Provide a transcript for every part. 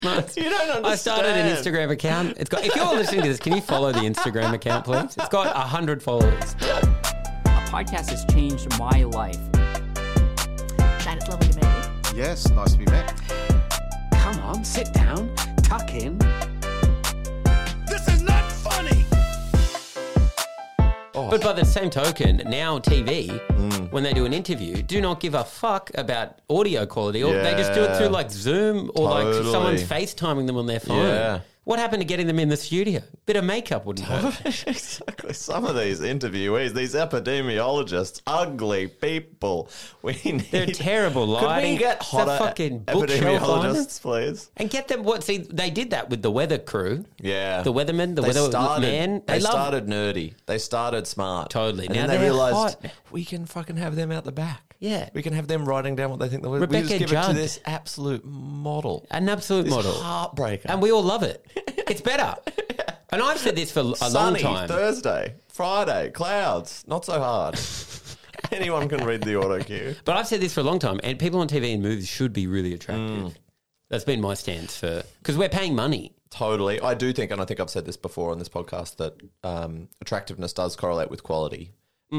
months. You don't understand. I started an Instagram account. It's got. If you're listening to this, can you follow the Instagram account, please? It's got 100 followers. A podcast has changed my life. Dan, it's lovely to meet you. Yes, nice to be met. Come on, sit down, tuck in. This is not funny. But by the same token, now TV, when they do an interview, do not give a fuck about audio quality. Or they just do it through like Zoom or like someone's FaceTiming them on their phone. Yeah. What happened to getting them in the studio? Bit of makeup wouldn't hurt. Exactly. Some of these interviewees, these epidemiologists, ugly people. They're terrible lighting. Could we get It's a hotter fucking bookshelf epidemiologists, please? And get them what? See, they did that with the weather crew. Yeah. The weatherman, the weatherman. They started nerdy. They started smart. Totally. And Now then they they're realised, hot. we can fucking have them out the back. Yeah. We can have them writing down what they think. We Rebecca just give it Judd. to this absolute model. An absolute This model. heartbreaker. And we all love it. It's better. And I've said this for a long Sunny, time. Thursday, Friday, clouds, not so hard. Anyone can read the auto cue. But I've said this for a long time, and people on TV and movies should be really attractive. That's been my stance for because we're paying money. Totally. I do think, and I think I've said this before on this podcast, that attractiveness does correlate with quality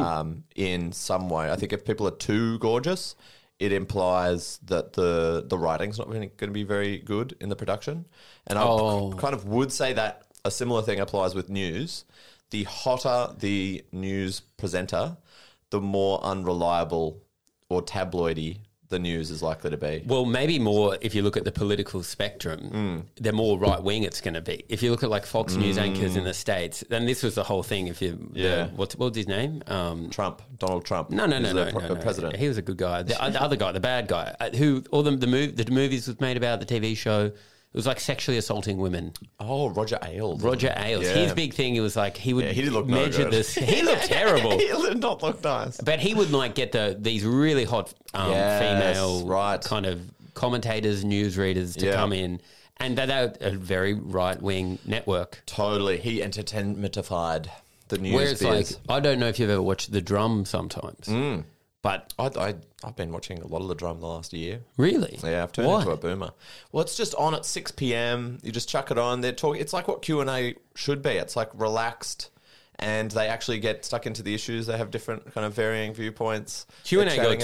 in some way. I think if people are too gorgeous, it implies that the writing's not going to be very good in the production. And I kind of would say that a similar thing applies with news. The hotter the news presenter, the more unreliable or tabloidy the news is likely to be. Well, maybe more if you look at the political spectrum, the more right wing it's going to be. If you look at like Fox News anchors in the States, then this was the whole thing. If you, what was his name? Donald Trump. No. The president. He was a good guy. The other guy, the bad guy, who all the movies was made about, the TV show. It was like sexually assaulting women. Oh, Roger Ailes. Roger Ailes. Yeah. His big thing, it was like he would he did look no measure good. this. He looked terrible. He did not look nice. But he would like get these really hot female kind of commentators, newsreaders to come in. And they're a very right-wing network. Totally. He entertainmentified the news. Where it's like, I don't know if you've ever watched The Drum sometimes. But I've been watching a lot of The Drum the last year. Really? Yeah, I've turned into a boomer. Well, it's just on at 6 p.m. You just chuck it on. They're talking. It's like what Q&A should be. It's like relaxed, and they actually get stuck into the issues. They have different kind of varying viewpoints. Q&A got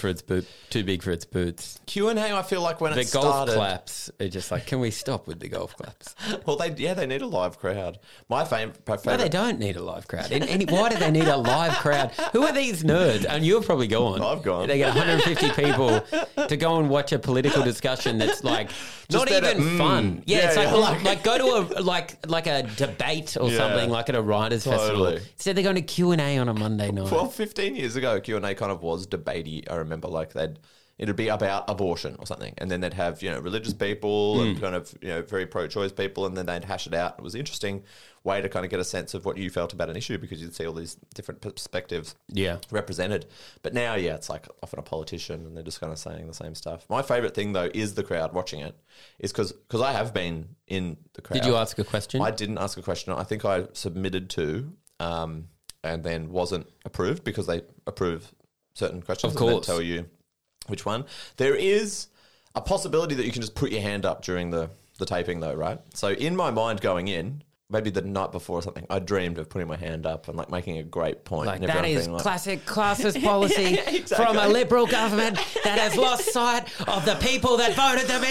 too big for its boots. Q&A, I feel like when the it started... golf claps are just like, can we stop with the golf claps? Well, they need a live crowd. My favorite... No, they don't need a live crowd. Why do they need a live crowd? Who are these nerds? And you've probably gone. I've gone. They get 150 people to go and watch a political discussion that's like not even fun. Yeah, it's like go to a like a debate or something like at a writers' festival. Instead, they're going to Q&A on a Monday night. Well, 15 years ago, Q&A kind of was debatey. I remember, like it'd be about abortion or something, and then they'd have religious people and kind of very pro-choice people, and then they'd hash it out. It was an interesting way to kind of get a sense of what you felt about an issue because you'd see all these different perspectives represented. But now, it's like often a politician, and they're just kind of saying the same stuff. My favourite thing though is the crowd watching it, is because I have been in the crowd. Did you ask a question? I didn't ask a question. I think I submitted to. And then wasn't approved because they approve certain questions. Of course. And they tell you which one. There is a possibility that you can just put your hand up during the taping though, right? So in my mind going in, maybe the night before or something, I dreamed of putting my hand up and like making a great point. Like, and that is being like, classic classist policy from a Liberal government that has lost sight of the people that voted them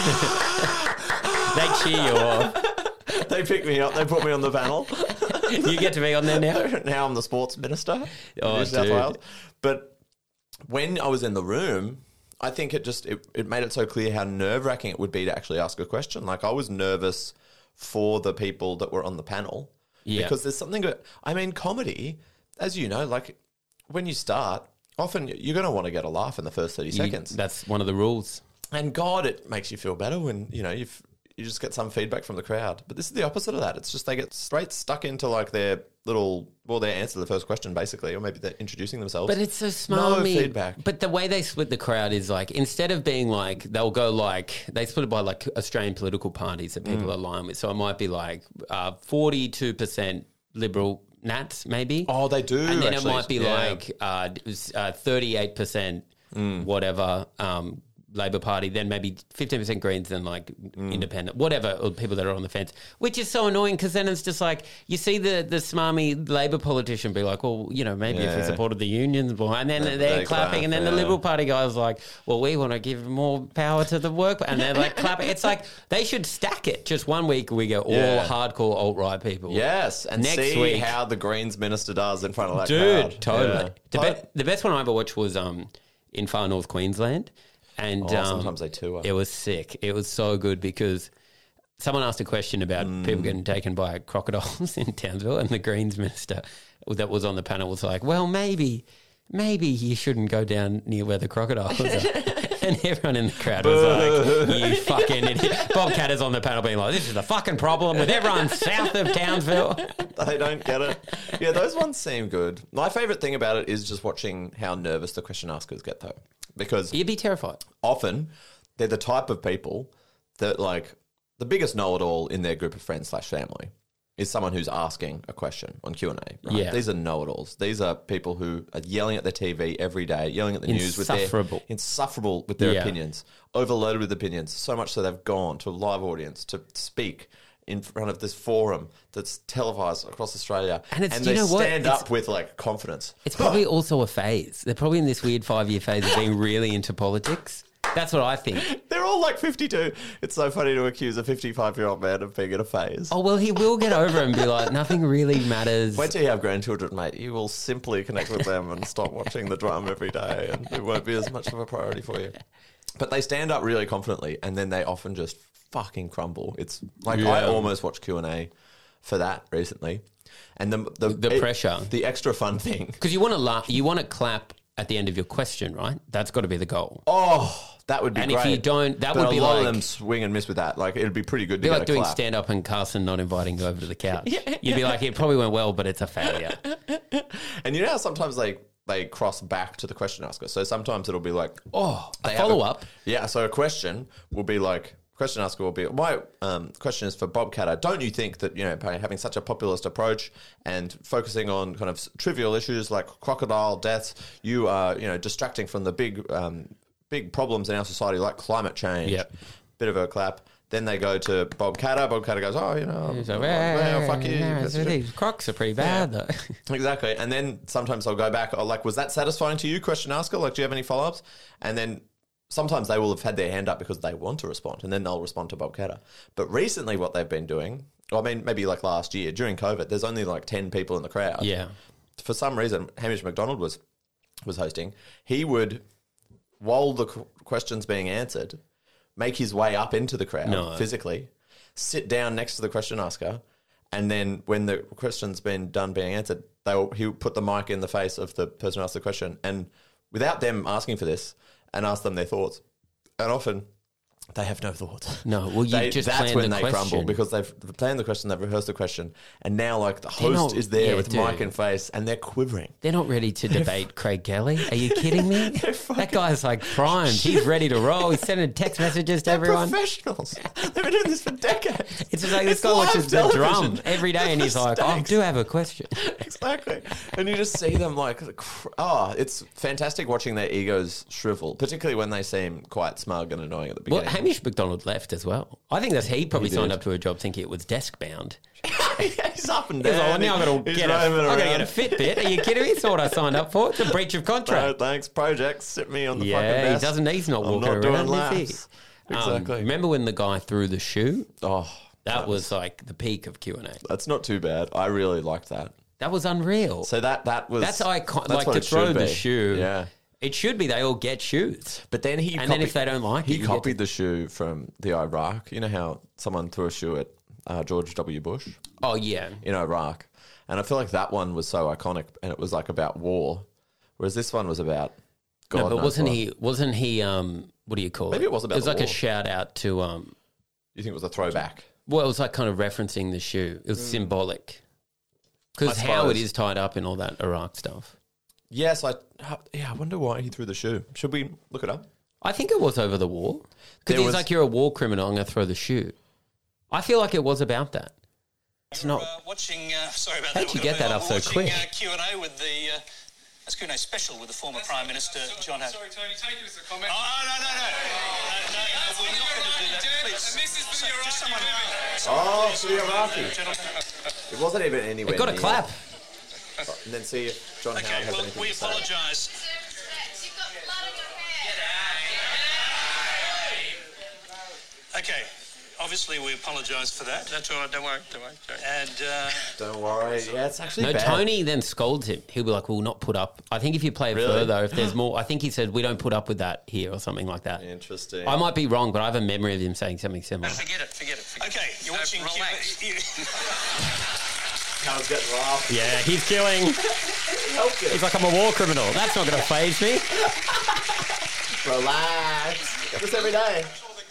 in. They cheer you off. They picked me up. They put me on the panel. You get to be on there now? Now I'm the sports minister Oh, in New South dude. Wales. But when I was in the room, I think it made it so clear how nerve-wracking it would be to actually ask a question. Like, I was nervous for the people that were on the panel. Yeah. Because there's something... comedy, as you know, like, when you start, often you're going to want to get a laugh in the first 30 seconds. That's one of the rules. And God, it makes you feel better when, you just get some feedback from the crowd. But this is the opposite of that. It's just they get straight stuck into like their answer to the first question basically, or maybe they're introducing themselves. But it's so smart. No feedback. But the way they split the crowd is like, instead of being like, they'll go like, they split it by like Australian political parties that people align with. So it might be like 42% Liberal Nats maybe. Oh, they do. And then actually. it might be like 38% whatever Labor Party, then maybe 15% Greens, then like Independent, whatever, or people that are on the fence, which is so annoying because then it's just like you see the smarmy Labor politician be like, well, you know, maybe if we supported the unions, well, and then they're clapping, and then the Liberal Party guy's like, well, we want to give more power to the work, and they're like clapping. It's like they should stack it. Just 1 week we go all hardcore alt-right people. Yes, and Next see week, how the Greens minister does in front of that dude, crowd. totally. Yeah. The best one I ever watched was in far north Queensland. And sometimes they too are. It was sick. It was so good because someone asked a question about people getting taken by crocodiles in Townsville, and the Greens minister that was on the panel was like, well, maybe you shouldn't go down near where the crocodiles are. And everyone in the crowd was like, you fucking idiot. Bob Catter's on the panel being like, this is the fucking problem with everyone south of Townsville. They don't get it. Yeah, those ones seem good. My favourite thing about it is just watching how nervous the question askers get, though. Because you'd be terrified. Often, they're the type of people that, like, the biggest know-it-all in their group of friends / family is someone who's asking a question on Q&A. Right? Yeah. These are know-it-alls. These are people who are yelling at their TV every day, yelling at the news with their opinions, overloaded with opinions, so much so they've gone to a live audience to speak in front of this forum that's televised across Australia, and they stand up with like confidence. It's probably also a phase. They're probably in this weird 5-year phase of being really into politics. That's what I think. They're all like 52. It's so funny to accuse a 55-year-old man of being in a phase. Oh, well, he will get over it and be like, nothing really matters. Wait till you have grandchildren, mate. You will simply connect with them and stop watching the drum every day, and it won't be as much of a priority for you. But they stand up really confidently, and then they often just fucking crumble. It's like I almost watched Q&A for that recently. And the pressure. The extra fun thing. Because you want to laugh, you want to clap at the end of your question, right? That's got to be the goal. Oh, that would be great. And if you don't, that would be like... a lot like... of them swing and miss with that. Like, it'd be pretty good to get like doing clap. Stand-up and Carson not inviting you over to the couch. You'd be like, it probably went well, but it's a failure. And you know how sometimes they cross back to the question asker? So sometimes it'll be like... a follow-up. Yeah, so a question will be like... Question asker will be, my question is for Bob Katter. Don't you think that, you know, having such a populist approach and focusing on kind of trivial issues like crocodile deaths, you are, you know, distracting from the big problems in our society like climate change? Yep. Bit of a clap. Then they go to Bob Katter. Bob Katter goes, oh, you know, fuck you. These crocs are pretty bad, though. Exactly. And then sometimes I'll go back, like, was that satisfying to you, question asker? Like, do you have any follow-ups? And then sometimes they will have had their hand up because they want to respond, and then they'll respond to Bob Katter. But recently what they've been doing, I mean, maybe like last year, during COVID, there's only like 10 people in the crowd. Yeah. For some reason, Hamish McDonald was hosting. He would, while the question's being answered, make his way up into the crowd physically, sit down next to the question asker, and then when the question's been done being answered, he would put the mic in the face of the person who asked the question, and without them asking for this, and ask them their thoughts. And often they have no thoughts. No, well, that's when they crumble, because they've planned the question, they've rehearsed the question, and now like the host is there with mic and face, and they're quivering. They're not ready to debate Craig Kelly. Are you kidding me? That guy's like primed. He's ready to roll. He's sending text messages to everyone. Professionals. They've been doing this for decades. It's just like this guy watches the drum every day, and he's like, I do have a question. Exactly. And you just see them like, it's fantastic watching their egos shrivel, particularly when they seem quite smug and annoying at the beginning. Well, Hamish McDonald left as well. I think he probably signed up to a job thinking it was desk bound. He's up and down. He's like, now I've got to get a Fitbit. Are you kidding me? It's not what I signed up for. It's a breach of contract. No, thanks. Projects. Sit me on the fucking desk. Yeah, he's not walking around, doing laps. Exactly. Remember when the guy threw the shoe? Oh, that was like the peak of Q&A. That's not too bad. I really liked that. That was unreal. So that's iconic. Like to throw the shoe. Yeah. It should be they all get shoes. But then then if they don't like it, he copied the shoe from the Iraq. You know how someone threw a shoe at George W. Bush? Oh, yeah. In Iraq. And I feel like that one was so iconic, and it was like about war, whereas this one was about God. No, but wasn't he what do you call it? Maybe it was about It was the like war. a shout out to You think it was a throwback? Well, it was like kind of referencing the shoe. It was symbolic. Because how it is tied up in all that Iraq stuff. Yes, I wonder why he threw the shoe. Should we look it up? I think it was over the war. Because he's like, you're a war criminal, I'm going to throw the shoe. I feel like it was about that. It's not. Watching, sorry about How'd that. you get that up so quick? Q&A with the That's Q&A special with the former Prime Minister, John Howard. Sorry, Tony, take it as a comment. Oh, no, we're not going to do that, please. And this is for the Just someone... Oh, for the Iraqi. Gentlemen. It wasn't even anywhere. It got a near. clap. And then see if John Howard Okay, has well, anything we to say. apologise. You've got blood on your hair. Okay, obviously we apologise for that. That's all right, don't worry. And Don't worry. Yeah, it's actually No, bad. Tony then scolds him. He'll be like, we'll not put up. I think if you play it Really? further, if there's more, I think he said, we don't put up with that here or something like that. Interesting. I might be wrong, but I have a memory of him saying something similar. Forget it. okay, you're watching relax. Howard's getting laughed. Yeah, he's killing. He's like, I'm a war criminal. That's not going to faze me. Relax. Get this every day.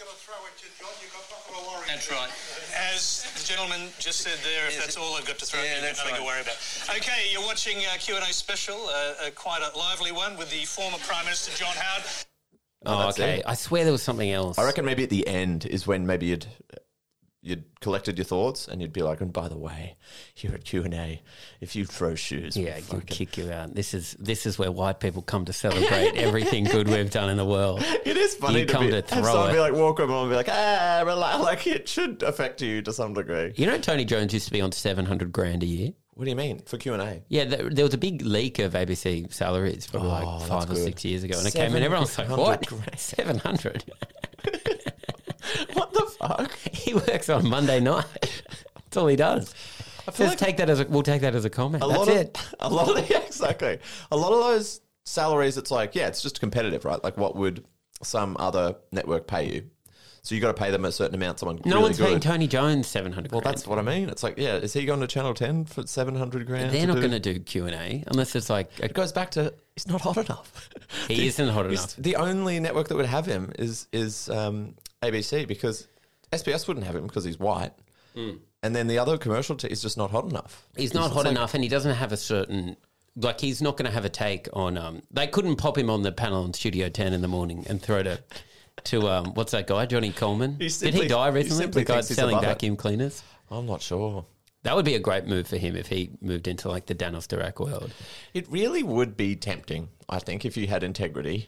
That's right. As the gentleman just said there, if that's all I've got to throw, Yeah, you've got that's nothing to right. worry about. Okay, you're watching Q&A special, quite a lively one with the former Prime Minister John Howard. Oh, that's okay. it. I swear there was something else. I reckon maybe at the end is when maybe you'd collected your thoughts and you'd be like, and by the way, here at Q&A, if you throw shoes, Yeah, we'll he'll fucking... kick you out. This is where white people come to celebrate everything good we've done in the world. It is funny You to come be, to have throw someone it. be like, walk over and be like, relax. Like, it should affect you to some degree. You know, Tony Jones used to be on 700 grand a year. What do you mean? For Q&A? Yeah, there was a big leak of ABC salaries probably like that's 5 or good. 6 years ago, and it came in. Everyone was like, 700 "What? grand. 700? What the fuck? He works on Monday night. That's all he does." feel Just like we'll take that as a comment. A That's lot it. of, a lot of the, exactly. A lot of those salaries, it's like, yeah, it's just competitive, right? Like, what would some other network pay you? So you got to pay them a certain amount. Someone No really one's paying good. Tony Jones 700 Well, grand. that's what I mean. It's like, yeah, is he going to Channel 10 for 700 grand? They're to not do- going to do Q&A unless it's like It goes back to he's not hot enough. he isn't hot He's- enough. The only network that would have him is ABC, because SBS wouldn't have him because he's white. And then the other commercial is just not hot enough. He's not It's hot like- enough, and he doesn't have a certain. Like, he's not going to have a take on. They couldn't pop him on the panel on Studio 10 in the morning and throw to what's that guy, Johnny Coleman? He Did simply- he die he recently? simply The guy thinks he's selling above it. vacuum cleaners. I'm not sure. That would be a great move for him if he moved into like the Danos Dirac world. It really would be tempting, I think, if you had integrity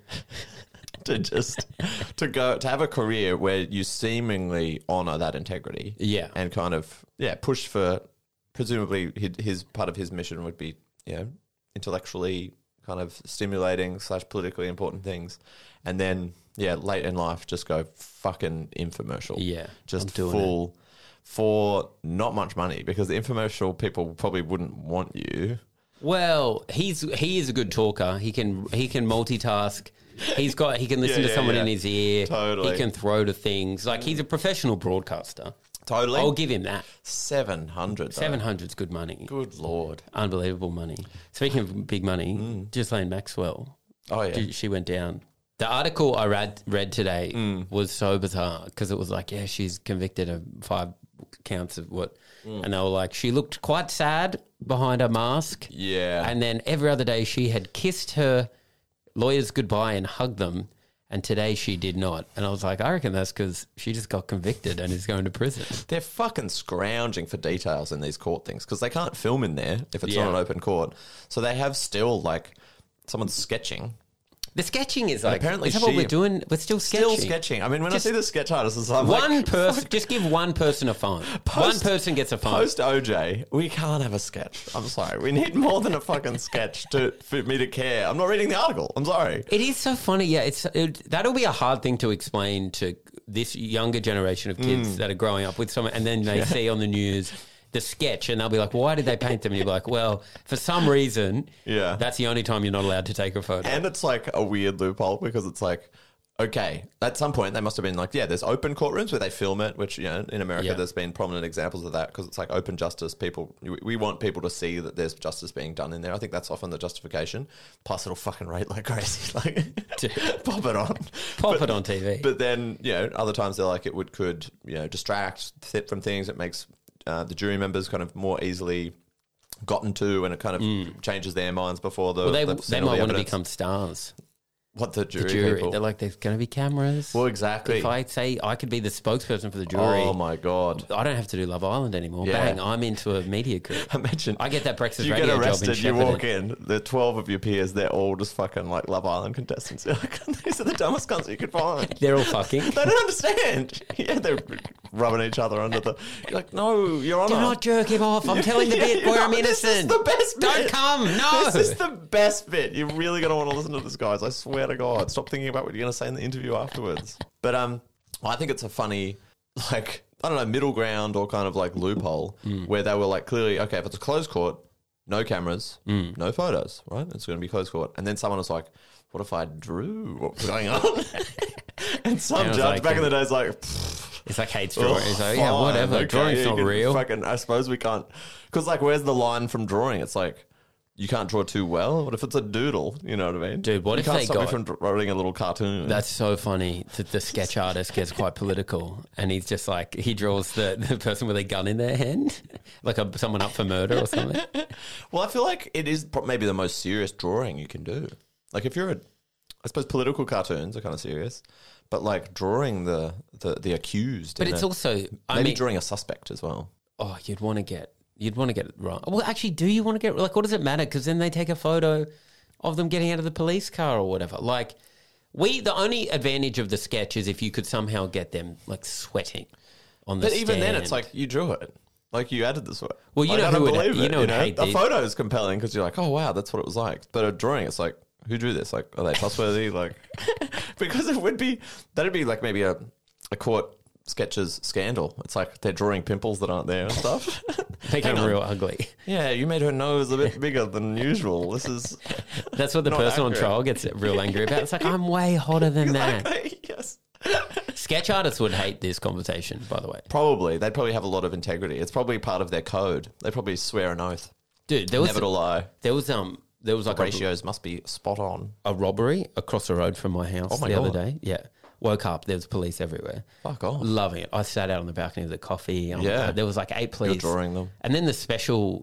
to have a career where you seemingly honor that integrity. Yeah. And kind of, push for, presumably his part of his mission would be, intellectually kind of stimulating / politically important things. And then, late in life, just go fucking infomercial. Yeah, Just I'm doing full for not much money, because the infomercial people probably wouldn't want you. Well, he is a good talker. He can multitask. He can listen Yeah, to someone yeah. in his ear. Totally. He can throw to things. Like, he's a professional broadcaster. Totally. I'll give him that. 700. 700's good money. Good Lord. Unbelievable money. Speaking of big money, Ghislaine Maxwell, Oh, yeah. she went down. The article I read today was so bizarre because it was like, yeah, she's convicted of 5 counts of what, and they were like, she looked quite sad behind her mask. Yeah. And then every other day she had kissed her lawyers goodbye and hugged them. And today she did not. And I was like, I reckon that's because she just got convicted and is going to prison. They're fucking scrounging for details in these court things because they can't film in there if it's Yeah. not an open court. So they have still, like, someone sketching. The sketching is like, apparently is that what she- we're doing? We're still sketching. Still sketching. I mean, when Just I see the sketch artists, I'm One like, person, just give one person a phone. One person gets a phone. Post OJ, we can't have a sketch. I'm sorry. We need more than a fucking sketch for me to care. I'm not reading the article. I'm sorry. It is so funny. Yeah, that'll be a hard thing to explain to this younger generation of kids that are growing up with someone, and then they see on the news the sketch, and they'll be like, "Why did they paint them?" And you're like, "Well, for some reason, Yeah. that's the only time you're not allowed to take a photo." And it's like a weird loophole because it's like, okay, at some point they must have been like, yeah, there's open courtrooms where they film it, which, in America Yeah. there's been prominent examples of that because it's like open justice. We want people to see that there's justice being done in there. I think that's often the justification. Plus it'll fucking rate like crazy. Like, pop it on. Pop it on TV. But then, other times they're like, it could distract from things. It makes the jury members kind of more easily gotten to, and it kind of changes their minds before the Well, they they've seen might all the want to evidence. become stars. What, the jury? The jury. People? They're like, there's going to be cameras. Well, exactly. If I say I could be the spokesperson for the jury, Oh my God. I don't have to do Love Island anymore. Yeah. Bang, I'm into a media career. Imagine. I get that breakfast You radio get job in arrested, you walk Shepparton. in, the 12 of your peers, they're all just fucking like Love Island contestants. You're like, these are the dumbest cunts you could find. They're all fucking. They don't understand. Yeah, they're rubbing each other under the... You're like, no, Your Honour. Do not jerk him off. I'm telling the bit where I'm innocent. This is the best bit. Don't come. No. This is the best bit. You're really going to want to listen to this, guys. I swear to God. Stop thinking about what you're going to say in the interview afterwards. But I think it's a funny, like, I don't know, middle ground or kind of like loophole where they were like, clearly, okay, if it's a closed court, no cameras, no photos, right? It's going to be closed court. And then someone was like, what if I drew what was going on? And some was judge like, back in the day is like... It's like hates drawing. It's like, yeah, whatever. Okay, Drawing's you not can real. Fucking, I suppose we can't... Because, like, where's the line from drawing? It's like, you can't draw too well. What if it's a doodle? You know what I mean? Dude, what you if can't they stop me got- from drawing a little cartoon? That's so funny that the sketch artist gets quite political and he's just like, he draws the person with a gun in their hand, like someone up for murder or something. Well, I feel like it is maybe the most serious drawing you can do. Like, if you're I suppose political cartoons are kind of serious, but like drawing the accused. But it's also, I maybe mean, drawing a suspect as well. oh, you'd want to get it right. Well, actually, do you want to get, like, what does it matter? Because then they take a photo of them getting out of the police car or whatever. Like, the only advantage of the sketch is if you could somehow get them, like, sweating on the But even then, stand. it's like you drew it. Like, you added this. Well, you like, know I don't who would- believe you it, know would hate a these- photo is compelling because you're like, oh wow, that's what it was like. But a drawing, it's like, who drew this? Like, are they trustworthy? Like, because it would be that'd be like maybe a court sketches scandal. It's like they're drawing pimples that aren't there and stuff. Make Hang them on. real ugly. Yeah, you made her nose a bit bigger than usual. This is That's what the Not person on accurate. trial gets real angry about. It's like, I'm way hotter than that. exactly yes. Sketch artists would hate this conversation, by the way. Probably they'd probably have a lot of integrity. It's probably part of their code. They probably swear an oath, Dude, there was never to lie. there was like Ratios must be spot on. a robbery across the road from my house Oh my the other God. day. Yeah. Woke up, there was police everywhere. Fuck off. Loving it. I sat out on the balcony with a coffee. Yeah. There was like 8 police. drawing them. And then the special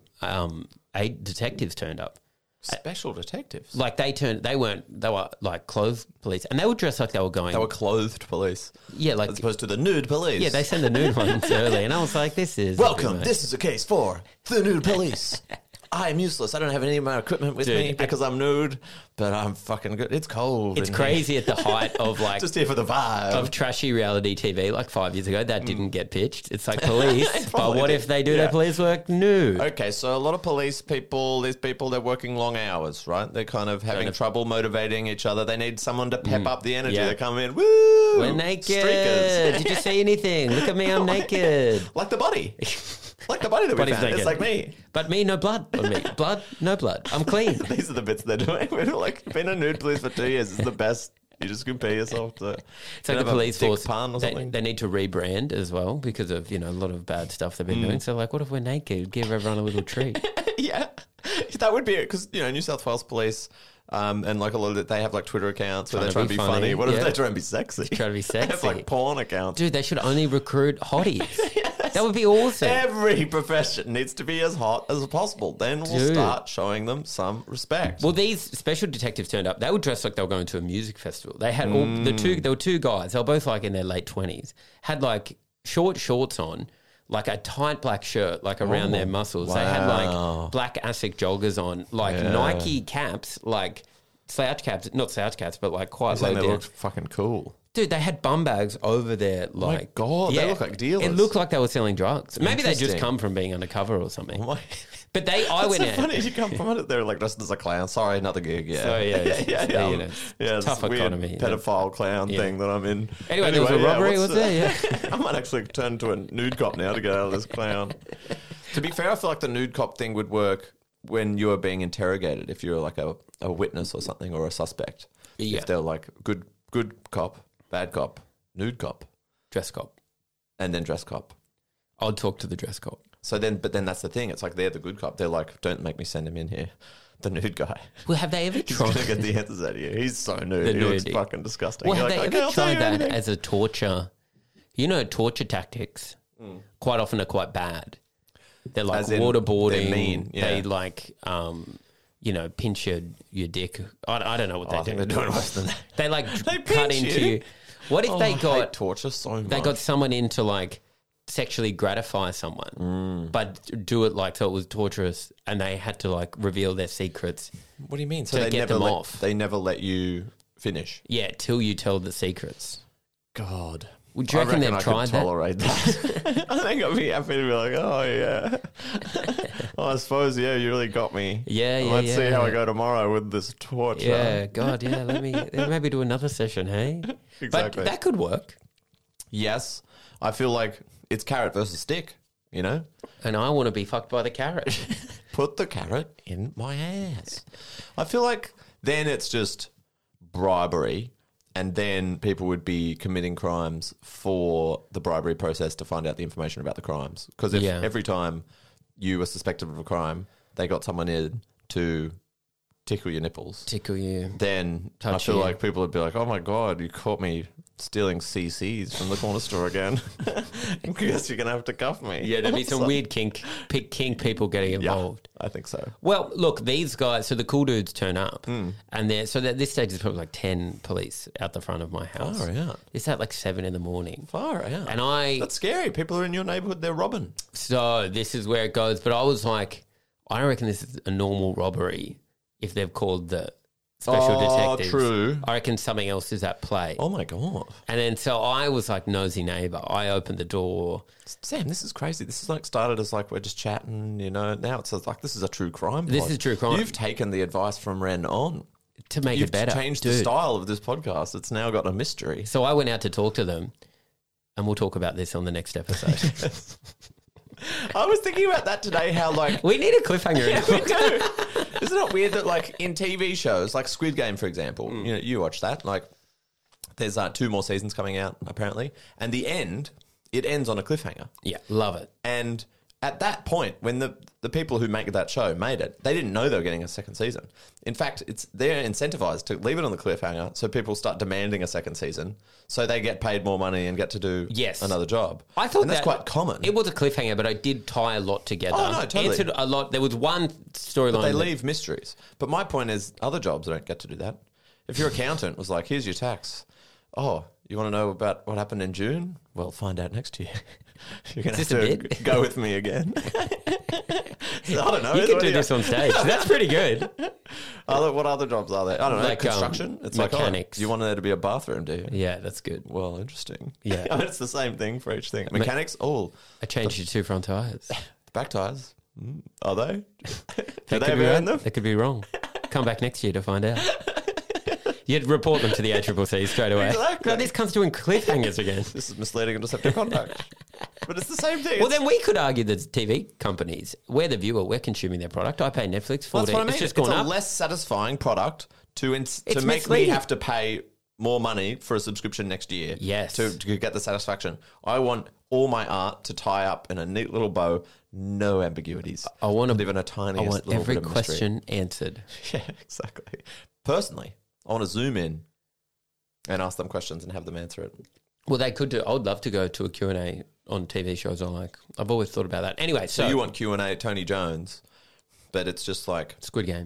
8 detectives turned up. Special detectives. Like they were like clothes police. And they were dressed like they were going. They were clothed police. Yeah, like As opposed to the nude police. yeah, they send the nude ones early. And I was like, this is Welcome. This is a case for the nude police. I am useless. I don't have any of my equipment with Dude, me because I'm nude, but I'm fucking good. It's cold. It's in crazy here. at the height of like Just here for the vibe. of trashy reality TV like 5 years ago. That didn't get pitched. It's like police, but probably what did. if they do Yeah. their police work nude? Okay, so a lot of police people, these people, they're working long hours, right? They're kind of having trouble motivating each other. They need someone to pep up the energy. Yeah. They come in, woo! We're naked. Streakers. Did you see anything? Look at me, I'm naked. Like the body. Like the body that we Body's found. It's naked. like me. But me, no blood on me. Blood, no blood. I'm clean. These are the bits they're doing. We're like, been a nude police for 2 years. It's the best. You just compare yourself to... It's like the police force. Pun or They, something. they need to rebrand as well because of a lot of bad stuff they've been doing. So like, what if we're naked? Give everyone a little treat. Yeah, that would be it because New South Wales Police and like a lot of they have like Twitter accounts where they're trying to be funny. What if yeah. they try and be sexy? Try to be They have sexy. like porn accounts. Dude, they should only recruit hotties. That would be awesome. Every profession needs to be as hot as possible. Then we'll Dude. start showing them some respect. Well, these special detectives turned up. They were dressed like they were going to a music festival. They had all there were 2 guys. They were both like in their late 20s. Had like short shorts on, like a tight black shirt, like around their muscles. They had wow. like black Asics joggers on, like Yeah. Nike caps, like slouch caps, not slouch caps, but like quite Saying low they down. looked fucking cool. Dude, they had bum bags over their like. my God, they look like dealers. It looked like they were selling drugs. Maybe they just Interesting. come from being undercover or something. Oh my- But I That's went so out. funny. You come from it. They're like dressed as a clown. Sorry, another gig. Yeah, So, yeah, it's- yeah. it's tough this weird economy. pedophile clown Yeah. thing that I'm in. Anyway, there was a robbery, what's was there? Yeah. I might actually turn to a nude cop now to get out of this clown. To be fair, I feel like the nude cop thing would work when you are being interrogated. If you're like a witness or something or a suspect. Yeah. If they're like good cop, bad cop, nude cop, Dress cop. and then dress cop. I'd talk to the dress cop. So then, but then that's the thing. It's like they're the good cop. They're like, don't make me send him in here. The nude guy. Well, have they ever He's going to tried? get the answers out of you. He's so nude. The He looks nudie. fucking disgusting. Well, You're have like, they okay, ever I'll tell tried you that anything. as a torture? Torture tactics quite often are quite bad. They're like As in, waterboarding. they're mean, yeah. They like, pinch your dick. I don't know what they do. I think they're doing worse than that. They like They cut pinch into you? you. What if Oh, they I hate got torture so much. they got someone in to like sexually gratify someone, but do it like so it was torturous, and they had to like reveal their secrets. What do you mean? So to they get never them let, off. They never let you finish. Yeah, till you tell the secrets. God. Would you reckon they've I tried could that? tolerate that? I think I'd be happy to be like, oh, yeah. Oh, I suppose, yeah, you really got me. Yeah, Let's see how I yeah. go tomorrow with this torture. Yeah, God, yeah. Let me maybe do another session, hey? Exactly. But that could work. Yes. I feel like it's carrot versus stick, And And I want to be fucked by the carrot. put the carrot in my ass. I feel like then it's just bribery, and then people would be committing crimes for the bribery process to find out the information about the crimes. Because if Yeah. every time you were suspected of a crime, they got someone in to tickle your nipples, Tickle you. then Touch I feel you. like people would be like, oh my God, you caught me stealing CCs from the corner store again. I guess you're going to have to cuff me. Yeah, there'd be some weird kink people getting involved. I think so. Well, look, these guys, so the cool dudes turn up, Hmm. and so at this stage, there's probably like 10 police out the front of my house. Far out. It's at like 7 a.m. Far out. And That's scary. People are in your neighborhood, they're robbing. So this is where it goes. But I was like, I don't reckon this is a normal robbery if they've called the special detectives. True. I reckon something else is at play. Oh my God. And then so I was like nosy neighbor. I opened the door. Sam, this is crazy. This is like started as like we're just chatting, Now it's like this is a true crime. This pod. is true crime. You've taken the advice from Ren on. To make You've it better. changed the Dude. style of this podcast. It's now got a mystery. So I went out to talk to them, and we'll talk about this on the next episode. I was thinking about that today, how like We need a cliffhanger. Yeah, we do. Isn't it weird that, like, in TV shows, like Squid Game, for example, you watch that, like, there's 2 more seasons coming out, apparently, and it ends on a cliffhanger. Yeah, love it. And at that point, when the people who make that show made it, they didn't know they were getting a second season. In fact, they're incentivized to leave it on the cliffhanger so people start demanding a second season so they get paid more money and get to do another job. I thought and that's quite common. It was a cliffhanger, but I did tie a lot together. Oh, no, totally. Answered a lot. There was one storyline. But they that- leave mysteries. But my point is, other jobs don't get to do that. If your accountant was like, here's your tax. Oh, you want to know about what happened in June? Well, find out next year. You're going to Is have this a to bit? go with me again. I don't know. You could What do you- this on stage. That's pretty good. What other jobs are there? I don't know. Like, construction? It's mechanics. like, you want there to be a bathroom, do you? Yeah, that's good. Well, interesting. Yeah. It's the same thing for each thing. Mechanics? I changed your 2 front tires. Back tires? Are they? Do They they could ever be earn right. them? They could be wrong. Come back next year to find out. You'd report them to the ACCC straight away. Exactly. God, this comes doing cliffhangers again. This is misleading and deceptive conduct. But it's the same thing. Well, then we could argue that TV companies, we're the viewer, we're consuming their product. I pay Netflix $14. Well, that's what I mean. It's just It's gone a up. less satisfying product to make me misleading. have to pay more money for a subscription next year. Yes. To get the satisfaction. I want all my art to tie up in a neat little bow, no ambiguities. I want to live in a tiny I want little every bit of mystery. question answered. Yeah, exactly. Personally, I want to zoom in and ask them questions and have them answer it. Well, they could do. I would love to go to a Q&A on TV shows. I've always thought about that. Anyway, So you want Q&A Tony Jones, but it's just like Squid Game.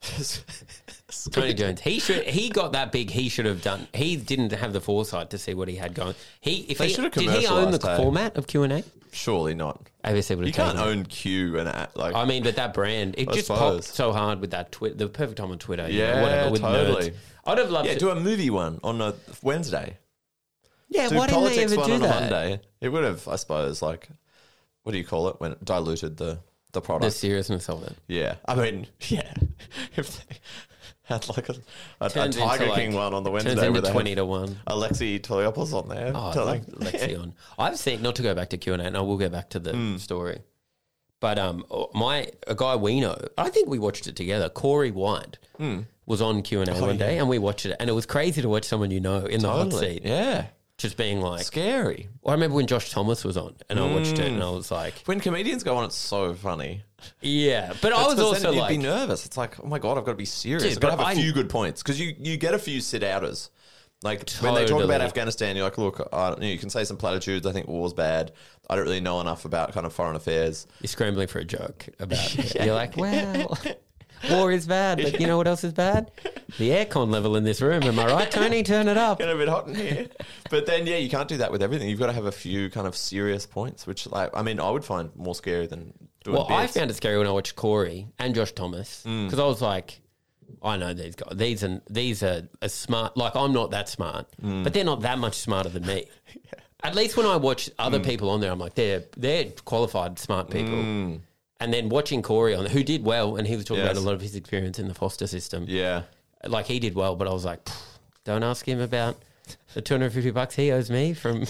Tony Jones. He got that big. He should have done. He didn't have the foresight to see what he had going. They should have did he own the commercialised, hey? format of Q&A? Surely not. ABC would have You can't taken it. own Q and like. I mean, but that brand, it I just suppose. popped so hard with that the perfect time on Twitter. Yeah, whatever, with totally. nerds. I'd have loved Yeah, to. do a movie one on a Wednesday. Yeah, Do why didn't they politics ever one do on that? a Monday. It would have, I suppose, like, what do you call it when it diluted the The product? seriousness of it. Yeah, I mean, yeah. If they had like a Turns Tiger into, King like- one on the Turns Wednesday into where they 20 have to 1. Alexi Toliopoulos on there. Oh, I telling- love Lexi on. I've seen, not to go back to Q&A, and I will go back to the story. But a guy we know, I think we watched it together, Corey White, was on Q&A one day, and we watched it. And it was crazy to watch someone you know in the hot Totally. seat. Yeah. Just being like... Scary. I remember when Josh Thomas was on, and I watched it, and I was like... When comedians go on, it's so funny. Yeah, but I That's was 'cause also then you'd like... be nervous. It's like, oh my God, I've got to be serious. Dude, I've got to but have a I- few good points. Because you get a few sit-outers. Like, when they talk Totally. about Afghanistan, you're like, look, you can say some platitudes. I think war's bad. I don't really know enough about kind of foreign affairs. You're scrambling for a joke about it. You're like, well... War is bad, but you know what else is bad? The aircon level in this room. Am I right, Tony? Turn it up. Getting a bit hot in here. But then, yeah, you can't do that with everything. You've got to have a few kind of serious points, which, like, I mean, I would find more scary than doing Well, I bits. found it scary when I watched Corey and Josh Thomas because I was like, I know these guys. These are as smart. Like, I'm not that smart, but they're not that much smarter than me. At least when I watch other people on there, I'm like, they're qualified, smart people. And then watching Corey on, who did well, and he was talking about a lot of his experience in the foster system. Yeah. Like, he did well, but I was like, don't ask him about the $250 he owes me from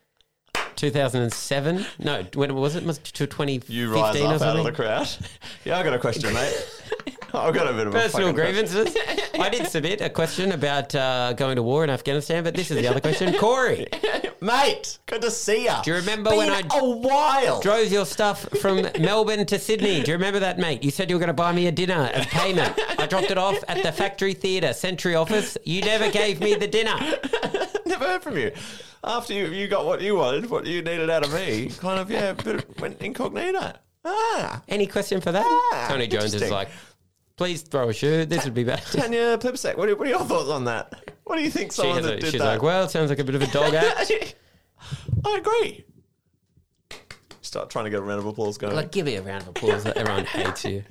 2007. No, when was it? Must to 2015 You rise or up out something. of the crowd. Yeah, I got a question, mate. I've got a bit of Personal a grievances. I did submit a question about going to war in Afghanistan, but this is the other question. Corey, Mate, good to see ya. do you remember when I a while? drove your stuff from Melbourne to Sydney? Do you remember that, mate? You said you were going to buy me a dinner as payment. I dropped it off at the Factory Theatre Century office. You never gave me the dinner. Never heard from you. After you got what you wanted, what you needed out of me, kind of, yeah, but went incognito. Any question for that? Tony Jones is interesting. like, please throw a shoe. This would be better. Tanya Plipsek, what are your thoughts on that? What do you think someone that did She's that? like, well, it sounds like a bit of a dog act. I agree. Start trying to get a round of applause going. Like, give me a round of applause. Everyone hates you.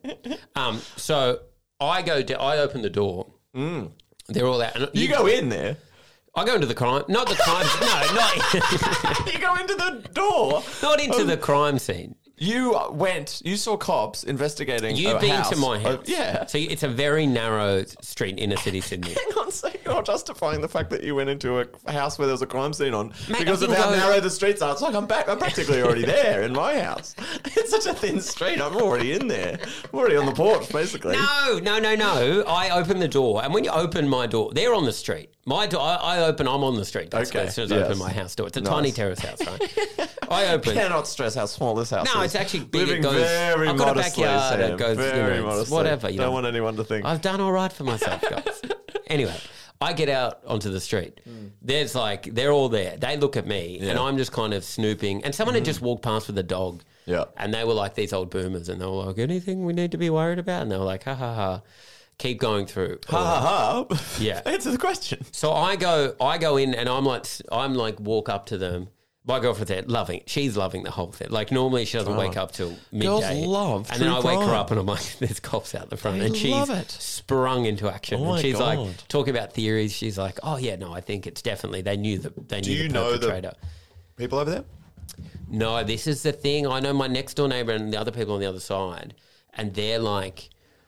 So I open the door. They're all out. And you go in there. I go into the crime. Not the crime. No, not You go into the door. not into the crime scene. You saw cops investigating You've a been house. to my house. Yeah. So it's a very narrow street, inner city Sydney. Hang on, so you're justifying the fact that you went into a house where there was a crime scene on Mate, because I of didn't how go- narrow the streets are. It's like I'm practically already there in my house. It's such a thin street. I'm already in there. I'm already on the porch, basically. No. I open the door, and when you open my door, they're on the street. My door, I open. I'm on the street. Basically, Okay, as soon as I yes. open my house door, it's a Nice. tiny terrace house, right? I open. Cannot stress how small this house is. No, it's actually big. Living It goes, very I've got a modestly, backyard. Sam. It goes, very you know, it's modestly. whatever. You Don't know, want anyone to think. I've done all right for myself, guys. Anyway, I get out onto the street. There's like, they're all there. They look at me, and I'm just kind of snooping. And someone had just walked past with a dog. Yeah. And they were like these old boomers, and they were like, anything we need to be worried about? And they were like, ha ha ha. Keep going through. Ha ha ha. Yeah. Answer the question. So I go in, and I'm like walk up to them. My girlfriend's there, she's loving the whole thing. Like, normally she doesn't wake up till midday. Girls love And then I true wake her crime. up, and I'm like, there's cops out the front. They and she's love it. sprung into action. Oh and my she's God. like, talking about theories. She's like, oh, yeah, no, I think it's definitely, they knew the you know the- perpetrator. People over there? No, this is the thing. I know my next door neighbor and the other people on the other side, and they're like,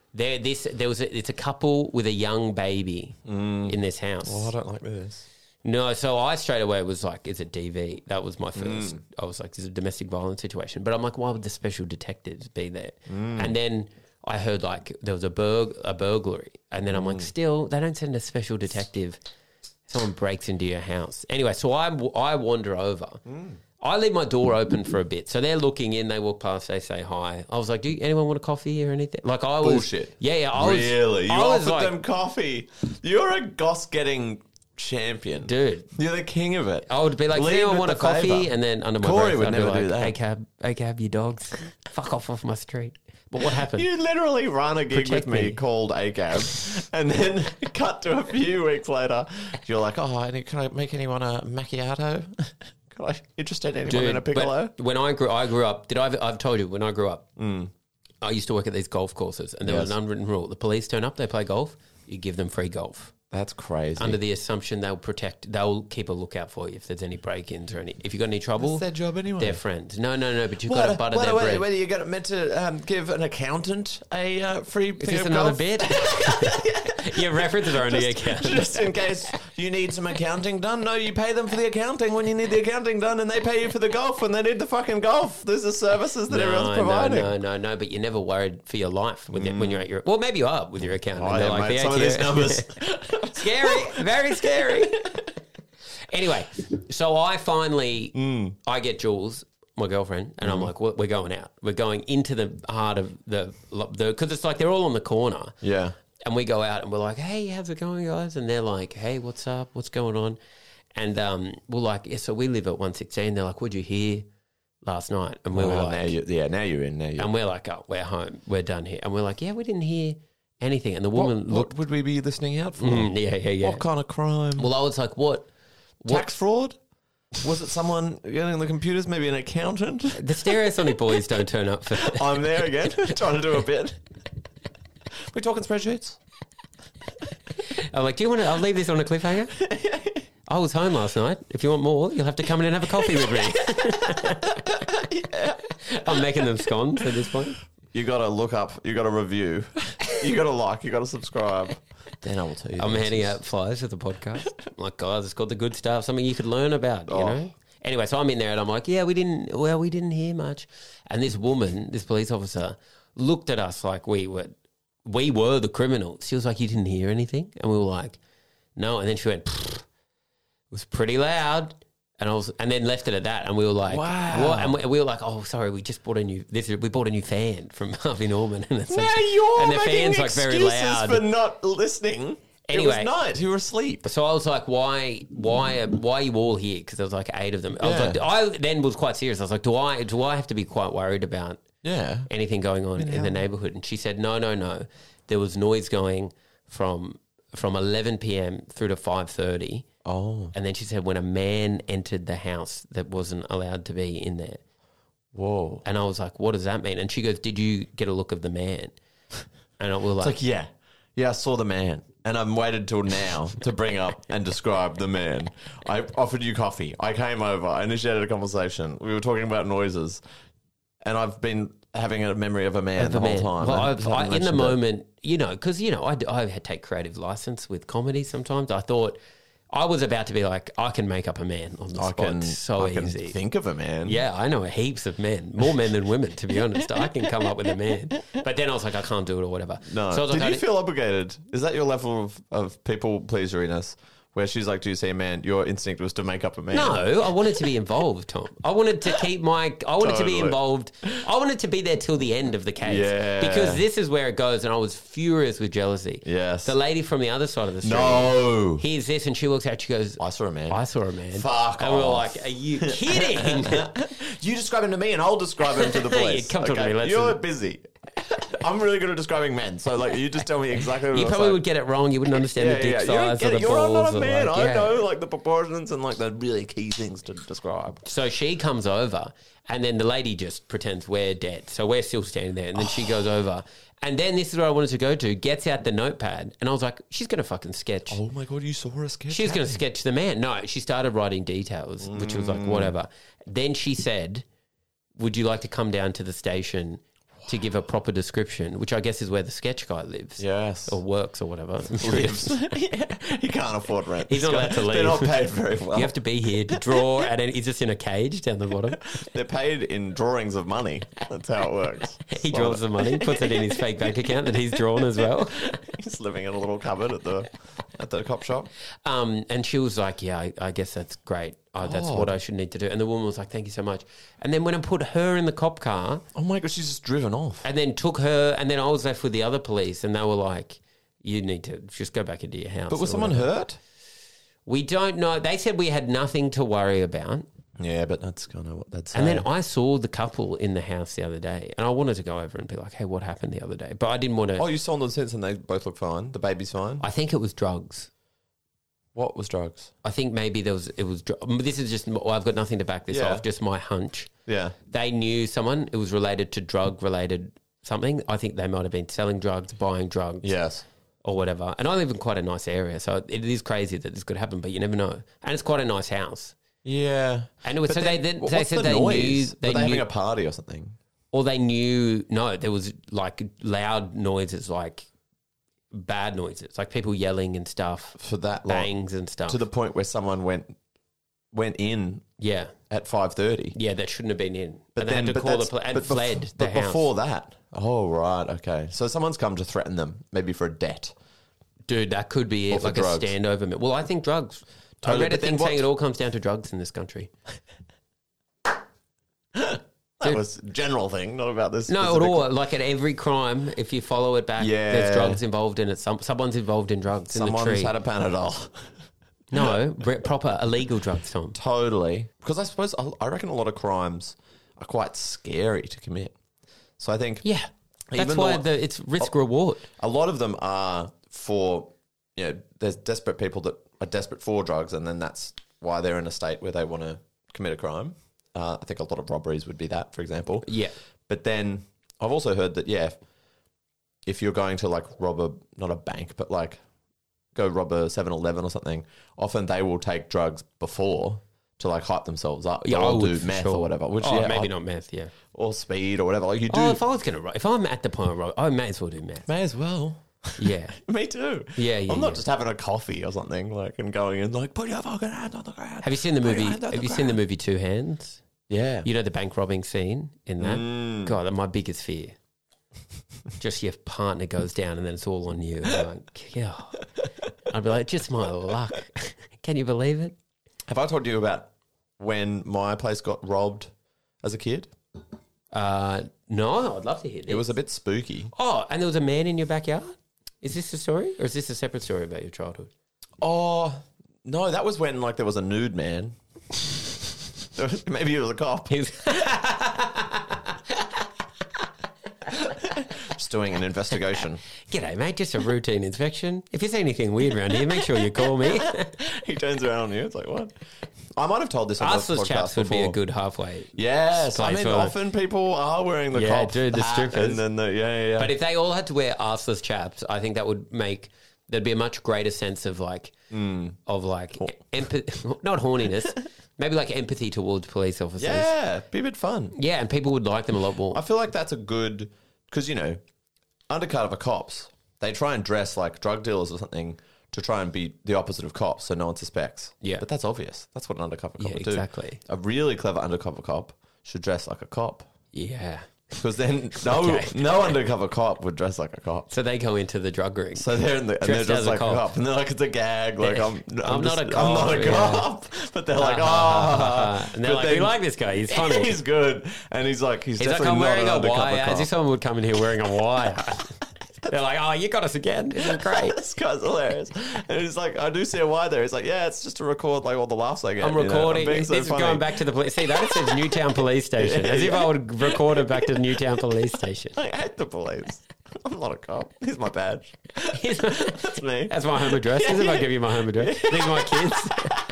it's a couple with a young baby in this house. Oh, I don't like this. No, so I straight away was like, is it DV? That was my first. I was like, is it a domestic violence situation? But I'm like, why would the special detectives be there? And then I heard like there was a burglary. And then I'm like, still, they don't send a special detective. Someone breaks into your house. Anyway, so I wander over. I leave my door open for a bit. So they're looking in, they walk past, they say hi. I was like, do anyone want a coffee or anything? Like I was... Bullshit. Yeah, I was... Really? You I was offered like, them coffee. You're a goss-getting champion. dude. You're the king of it. I would be like, does Lead anyone with want a the coffee? favour. And then under my Corey breath, would I'd never be do like, that. hey cab, you dogs. Fuck off my street. But what happened? You literally run a gig Protect with me me. called ACAB, and then cut to a few weeks later, you're like, oh, can I make anyone a macchiato? Interested in anyone in a piccolo? but when I grew up, I've told you, when I grew up, I used to work at these golf courses, and there was Yes. an unwritten rule. The police turn up, they play golf, you give them free golf. That's crazy. Under the assumption they'll keep a lookout for you if there's any break-ins or if you got any trouble. That's their job anyway. They're friends. No, but you've got to butter their bread. Whether you got meant to give an accountant a free Is thing this of another golf? bit? Your references are only account. Just in case you need some accounting done. No, you pay them for the accounting when you need the accounting done, and they pay you for the golf when they need the fucking golf. These are services that everyone's providing. No, but you're never worried for your life when you're at your... Well, maybe you are with your accountant. Oh, They're yeah, like, mate, the some of these ATO numbers. Scary, very scary. Anyway, so I finally, I get Jules, my girlfriend, and I'm like, we're going out. We're going into the heart of the because it's like they're all on the corner. Yeah. And we go out and we're like, hey, how's it going, guys? And they're like, hey, what's up? What's going on? And we're like, yeah, so we live at 116. They're like, what'd you hear? last night. And we were Well, like, now you're in. and we're like, oh, we're home. We're done here. And we're like, yeah, we didn't hear anything. And the woman What would we be listening out for? yeah. What kind of crime? Well, I was like, what? Tax fraud? Was it someone getting the computers? Maybe an accountant? The Stereosonic boys don't turn up for I'm there again, trying to do a bit. We're talking spreadsheets. I'm like, do you want to? I'll leave this on a cliffhanger. I was home last night. If you want more, you'll have to come in and have a coffee with me. I'm making them scones at this point. You got to look up. You got to review. You got to like. You got to subscribe. Then I will tell you. I'm handing out flyers for the podcast. I'm like, guys, it's got the good stuff. Something you could learn about. You know. Anyway, so I'm in there and I'm like, yeah, we didn't hear much. And this woman, this police officer, looked at us like we were the criminals. She was like, you didn't hear anything? And we were like, no. And then she went, it was pretty loud. And then left it at that. And we were like, wow. What? And we were like, oh, sorry, we just bought we bought a new fan from Harvey Norman. And it's Now like, you're and the making fan's like very excuses loud. for not listening. Anyway. It was night. You were asleep. So I was like, why are you all here? Because there was like 8 of them. I was like, I then was quite serious. I was like, do I have to be quite worried about anything going on in the neighborhood? And she said, no. There was noise going from 11 p.m. through to 5:30. Oh. And then she said when a man entered the house that wasn't allowed to be in there. Whoa. And I was like, what does that mean? And she goes, did you get a look of the man? And we were like, It's like, yeah, I saw the man. And I've waited till now to bring up and describe the man. I offered you coffee. I came over. I initiated a conversation. We were talking about noises. And I've been having a memory of a man the whole time. Well, I haven't in the mentioned it. moment, because, I take creative license with comedy sometimes. I thought I was about to be like, I can make up a man on the spot. I can Easy. think of a man. Yeah, I know heaps of men, more men than women, to be honest. I can come up with a man. But then I was like, I can't do it or whatever. No. So I was like, Did you feel obligated? Is that your level of people pleaseriness? Where she's like, do you see a man? Your instinct was to make up a man. No, I wanted to be involved, Tom. I wanted to keep to be involved. I wanted to be there till the end of the case. Yeah. Because this is where it goes, and I was furious with jealousy. Yes. The lady from the other side of the street. No. Hears this, and she looks out, she goes, I saw a man. I saw a man. Fuck And we were off. like, are you kidding? You describe him to me and I'll describe him to the police. Yeah, come to me, let's- You're busy. I'm really good at describing men. So, you just tell me exactly what You it was probably like. would get it wrong. You wouldn't understand the dick size or the You're balls. not a man. Or I know, the proportions and, the really key things to describe. So she comes over, and then the lady just pretends we're dead. So we're still standing there, and then she goes over. And then this is where I wanted to go to, gets out the notepad, and I was like, she's going to fucking sketch. Oh, my God, you saw a sketch? She was going to sketch the man. No, she started writing details, which was like, whatever. Then she said, would you like to come down to the station to give a proper description, which I guess is where the sketch guy lives. Yes. Or works or whatever. Lives. He can't afford rent. He's not allowed to leave. They're not paid very well. You have to be here to draw, and then he's just in a cage down the bottom. They're paid in drawings of money. That's how it works. He draws the money, puts it in his fake bank account that he's drawn as well. He's living in a little cupboard at the cop shop. And she was like, yeah, I guess that's great. That's what I should need to do. And the woman was like, thank you so much. And then when I put her in the cop car, Oh my God, she's just driven off. and then took her, and then I was left with the other police, and they were like, you need to just go back into your house. But was or someone whatever. hurt? We don't know. They said we had nothing to worry about. Yeah, but that's kind of what that's. And then I saw the couple in the house the other day, and I wanted to go over and be like, hey, what happened the other day? But I didn't want to. Oh, you saw them since, and they both look fine. The baby's fine. I think it was drugs. What was drugs? I think maybe it was. This is just. I've got nothing to back this Yeah. off. Just my hunch. Yeah. They knew someone. It was related to drug-related something. I think they might have been selling drugs, buying drugs, Yes. or whatever. And I live in quite a nice area, so it is crazy that this could happen, but you never know. And it's quite a nice house. Yeah. And it was, But so then, they what's said the they noise? knew. Were they having a party or something? Or they knew. No, there was like loud noises, like bad noises, like people yelling and stuff, For that long? bangs and stuff. To the point where someone went in yeah, at 5:30. yeah, that shouldn't have been in. And they had to call the and fled the But house. before that, oh right, okay. So someone's come to threaten them, maybe for a debt. Dude, that could be Or it, for like drugs. a standover. Well, I think drugs. Totally, I read a but then thing saying what- it all comes down to drugs in this country. That was a general thing, not about this. No, at specific- all. Like at every crime, if you follow it back, Yeah. there's drugs involved in it. Someone's involved in drugs in the Someone's tree. had a Panadol. No, proper illegal drugs, Tom. Totally. Because I suppose, I reckon a lot of crimes are quite scary to commit. So I think Yeah. That's Even why though- it's risk reward. a lot of them are for, there's desperate people that are desperate for drugs, and then that's why they're in a state where they want to commit a crime. I think a lot of robberies would be that, for example. Yeah. But then I've also heard that, if you're going to like rob not a bank, but like go rob a 7-Eleven or something, often they will take drugs before to like hype themselves up. Yeah, They'll I would do for meth sure. or whatever, which Maybe not meth, yeah. or speed or whatever. Like you do. Oh, if I was going to if I'm at the point of rob, I may as well do meth. May as well. Yeah. Me too. Yeah, I'm not yeah. just having a coffee or something like and going in like put your fucking hand on the ground. Have you seen the Put your movie? hand on Have the you seen the ground. movie Two Hands? Yeah. You know the bank robbing scene in that? God, that's my biggest fear. Just your partner goes down and then it's all on you. And I'm like, yeah. I'd be like, just my luck. Can you believe it? Have I told you about when my place got robbed as a kid? No, I'd love to hear this. It was a bit spooky. Oh, and there was a man in your backyard? Is this the story? Or is this a separate story about your childhood? Oh, no, that was when like there was a nude man. Maybe he was a cop. Just doing an investigation. G'day, mate. Just a routine inspection. If you see anything weird around here, make sure you call me. He turns around on you. It's like, what? I might have told this on the Arseless podcast chaps would be a before. good halfway. Yes, I place mean, for- often people are wearing the Yeah, cop dude, the hat strippers. and then yeah. But if they all had to wear arseless chaps, I think that would make there'd be a much greater sense of like empathy, not horniness, maybe like empathy towards police officers. yeah, be a bit fun. Yeah, and people would like them a lot more. I feel like that's a good because undercover cops they try and dress like drug dealers or something to try and be the opposite of cops, so no one suspects. Yeah. but that's obvious. That's what an undercover cop Yeah, would do. exactly. A really clever undercover cop should dress like a cop Yeah. because then Okay. no undercover cop would dress like a cop. So they go into the drug ring. So they're and they're Dressed just as a like a cop. cop, and they're like it's a gag. Like Yeah. I'm I'm just- not a I'm cop, not a yeah. cop. But they're like, oh, and they're like, we like this guy. He's funny. He's good, and he's like He's like, definitely I'm not wearing an a undercover wire. cop. As if someone would come in here wearing a wire. They're like, oh, you got us again. This is great. This guy's hilarious. And he's like, I do see a why there. He's like, yeah, it's just to record like all the laughs I get. I'm you know? recording. being so This is funny. going back to the police. See, that it says Newtown Police Station. As if I would record it back to the Newtown Police Station. I hate the police. I'm not a cop. Here's my badge. That's That's me. my home address. As if I give you my home address. These are my kids.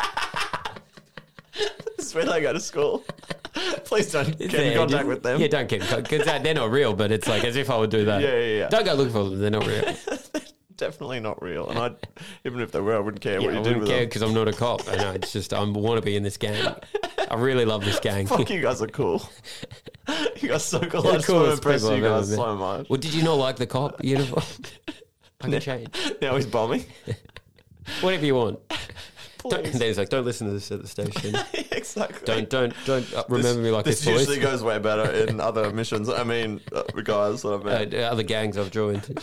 This is where they go to school. Please don't get in Yeah, contact just- with them. Yeah, don't get in contact. Because they're not real, but it's like as if I would do that. Yeah. Don't go looking for them. They're not real. Definitely not real. And I, even if they were, I wouldn't care Yeah, what I you did wouldn't with care them. because I'm not a cop. I know. It's just I want to be in this gang. I really love this gang. Fuck, you guys are cool. You guys are so cool. They're I the just want to coolest impress people you I've ever guys met. so much. Well, did you not like the cop uniform? I can change. Now he's bombing. Whatever you want. Please. There's like, don't listen to this at the station. Exactly. Don't remember me like this, This usually boys. goes way better in other missions. I mean, the guys that I've met. Other gangs I've joined.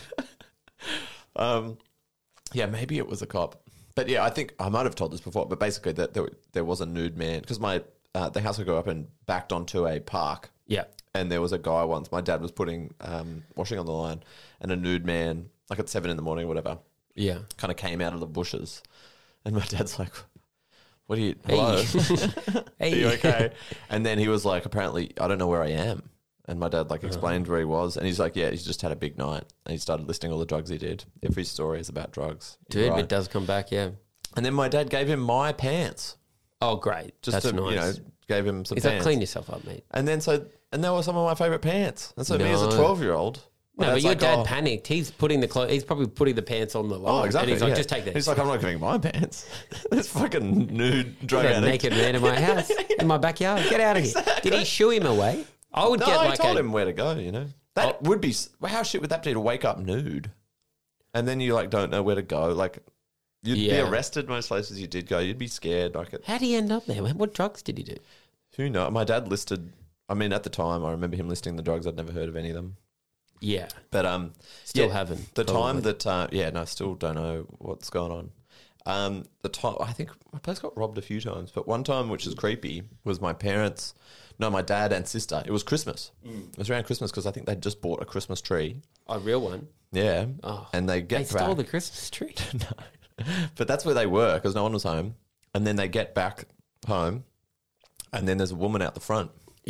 Yeah, maybe it was a cop. But yeah, I think I might have told this before, but basically that there was a nude man because the house I grew up in backed onto a park. Yeah. And there was a guy once, my dad was putting washing on the line, and a nude man, like at 7 a.m. or whatever, Yeah. kind of came out of the bushes. And my dad's like, what are you, hello? Hey. Are you okay? And then he was like, apparently, I don't know where I am. And my dad like explained where he was. And he's like, yeah, he's just had a big night. And he started listing all the drugs he did. Every story is about drugs. You're Dude, right. it does come back, yeah. And then my dad gave him my pants. Oh, great. Just That's to, nice. gave him some He's pants. like, clean yourself up, mate. And then and they were some of my favourite pants. And so me as a No. 12-year-old. No, my but dad's your like, dad oh, panicked. He's probably putting the pants on the line. Oh, exactly. And he's like, yeah. just take this. He's like, I'm not giving my pants. This fucking nude drug There's a addict. naked man in my house, in my backyard. Get out of here. Did he shoo him away? I would No, get I like told a... him where to go, That would be... How shit would that be to wake up nude? And then you, like, don't know where to go. Like, you'd be Yeah. arrested most places you did go. You'd be scared. Like, How did he end up there? What drugs did he do? who knows? My dad listed... I mean, at the time, I remember him listing the drugs. I'd never heard of any of them. Yeah. But Still yeah, haven't, the time probably. that no, still don't know what's going on. The time I think my place got robbed a few times, but one time, which is creepy, was my dad and sister. It was Christmas. It was around Christmas because I think they'd just bought a Christmas tree. A real one. Yeah, Oh. and they They get stole back, the Christmas tree. but that's where they were because no one was home. And then they get back home, and then there's a woman out the front. Yeah.